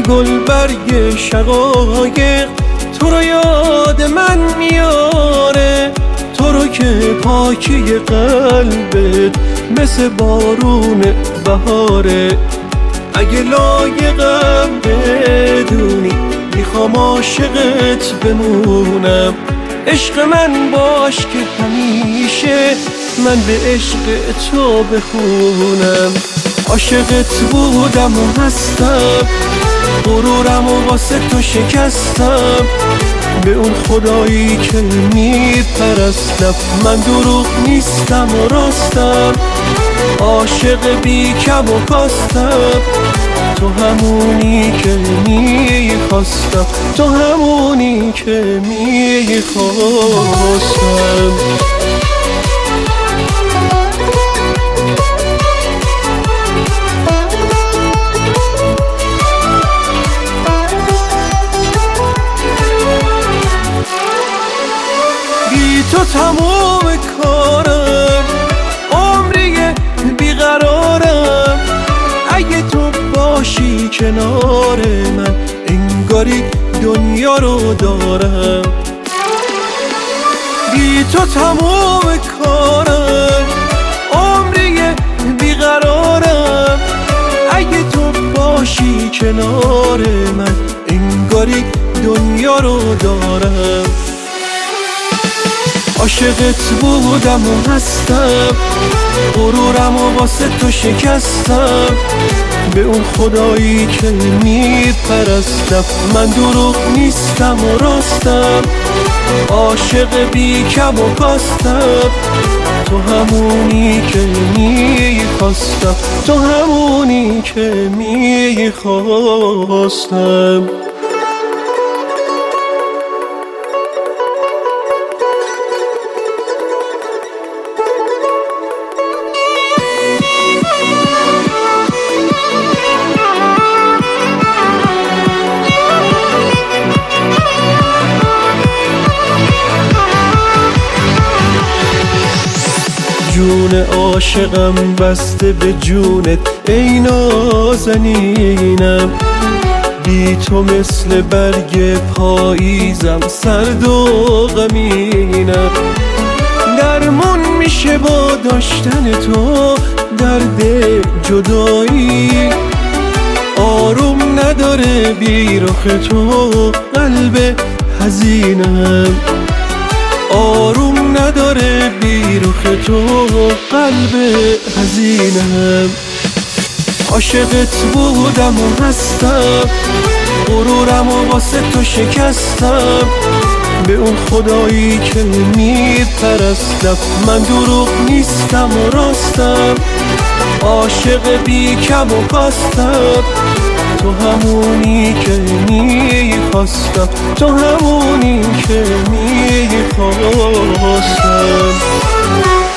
گل برگ شقایق تو رو یاد من میاره، تو رو که پاکی قلبت مثل بارون بهاره. اگه لایقم بدونی میخوام عاشقت بمونم، عشق من باش که همیشه من به عشق تو بخونم. عاشقت بودم و هستم، غرورم و واسه تو شکستم، به اون خدایی که میپرستم من دروغ نیستم و راستم. عاشق بی کم و کاستم، تو همونی که میخواستم، تو همونی که میخواستم. بی تو تمام کارم، عمری بیقرارم. اگه تو باشی کنار من انگاری دنیا رو دارم. بی تو تمام کارم، عمری بیقرارم. اگه تو باشی کنار من انگاری دنیا رو دارم. عاشقت بودم و هستم، غرورم و واسه تو شکستم، به اون خدایی که میپرستم من دروغ نیستم و راستم. عاشق بی کم و کاستم، تو همونی که میخواستم، تو همونی که میخواستم. جون عاشقم بسته به جونت ای نازنینم، بی تو مثل برگ پاییزم سرد و غمینم. درمون میشه با داشتن تو درد جدایی، آروم نداره بی رخ تو قلب حزینم. آروم نداره بی رخ تو قلب حزینم. عاشقت بودم و هستم، غرورم و واسه تو شکستم، به اون خدایی که میپرستم من دروغ نیستم و راستم. عاشق بی کم و کاستم، تو همونی که میخواستم، تو همونی که میخواستم.